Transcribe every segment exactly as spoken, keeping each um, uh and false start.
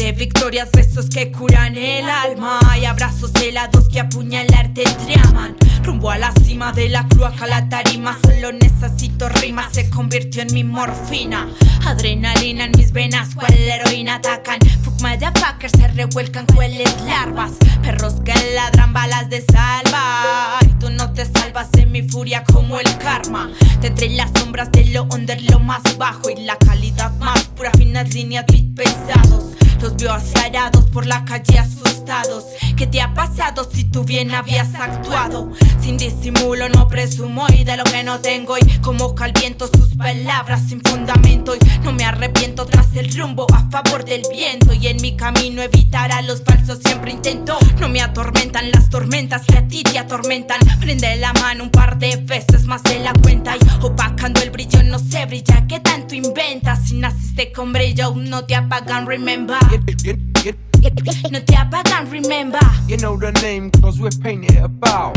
de victorias, besos que curan el alma y abrazos helados que apuñalarte traman. Rumbo a la cima de la cloaca, la tarima, solo necesito rimas, se convirtió en mi morfina. Adrenalina en mis venas, cual heroína atacan. Fuck motherfuckers, se revuelcan cuales larvas. Perros que ladran, balas de salva. Y tú no te salvas de mi furia como el karma. De entre las sombras de lo under, lo más bajo y la calidad más pura, finas líneas, beat pesados. Los veo azarados por la calle asustados. ¿Qué te ha pasado si tú bien habías actuado? Sin disimulo no presumo y de lo que no tengo. Y como calviento sus palabras sin fundamento. Y no me arrepiento tras el rumbo a favor del viento. Y en mi camino evitar a los falsos siempre intento. No me atormentan las tormentas que a ti te atormentan. Prende la mano un par de veces más de la cuenta. Y opacando el brillo no se brilla. ¿Qué tanto inventas? Si naciste con brillo no te apagan, remember. No te apagan, remember. You know the name cause we're painted about.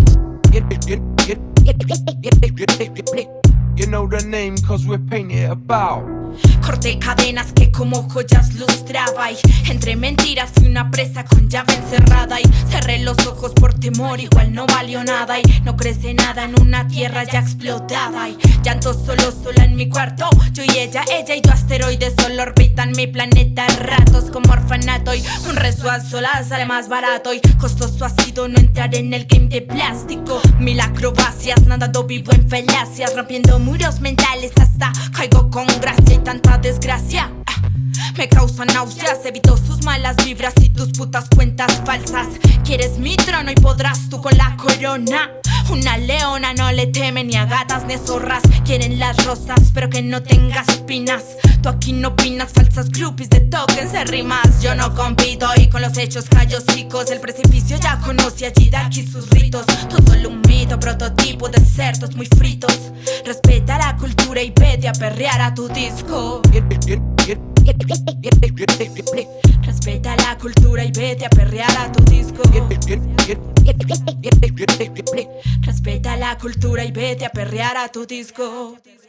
You know the name cause we're painted about. Corté cadenas que como joyas lustraba. Y entre mentiras fui una presa con llave encerrada. Y cerré los ojos por temor, igual no valió nada. Y no crece nada en una tierra ya explotada. Y llanto solo, sola en mi cuarto. Yo y ella, ella y yo asteroides solo orbitan mi planeta ratos como orfanato. Y un rezo a solas sale más barato. Y costoso ha sido no entrar en el game de plástico. Mil acrobacias, nadando vivo en falacias, rompiendo muros mentales hasta caigo con gracia. Y tanta desgracia ah, me causa náuseas. Evito sus malas vibras y tus putas cuentas falsas. Quieres mi trono y podrás tú con la corona. Una leona no le teme ni a gatas ni a zorras. Quieren las rosas pero que no tengas espinas. Tú aquí no opinas, falsas groupies de tokens de rimas. Yo no compito y con los hechos callo chicos. El precipicio ya conoce allí de aquí sus ritos. Todo solo un mito, prototipo de cerdos muy fritos. Respeta la cultura y vete a perrear a tu disco. Respeta la cultura y vete a perrear a tu disco. Respeta la cultura y vete a perrear a tu disco.